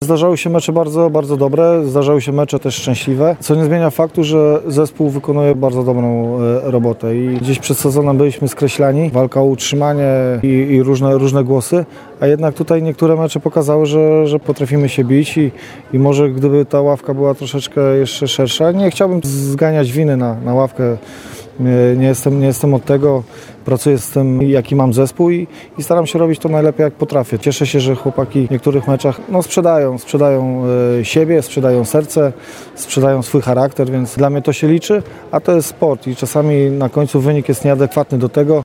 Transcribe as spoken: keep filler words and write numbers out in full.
Zdarzały się mecze bardzo, bardzo dobre, zdarzały się mecze też szczęśliwe, co nie zmienia faktu, że zespół wykonuje bardzo dobrą e, robotę i gdzieś przed sezonem byliśmy skreślani, walka o utrzymanie i, i różne, różne głosy, a jednak tutaj niektóre mecze pokazały, że, że potrafimy się bić i, i może gdyby ta ławka była troszeczkę jeszcze szersza, nie chciałbym zganiać winy na, na ławkę. Nie jestem, nie jestem od tego, pracuję z tym, jaki mam zespół i, i staram się robić to najlepiej, jak potrafię. Cieszę się, że chłopaki w niektórych meczach no, sprzedają, sprzedają e, siebie, sprzedają serce, sprzedają swój charakter, więc dla mnie to się liczy, a to jest sport i czasami na końcu wynik jest nieadekwatny do tego.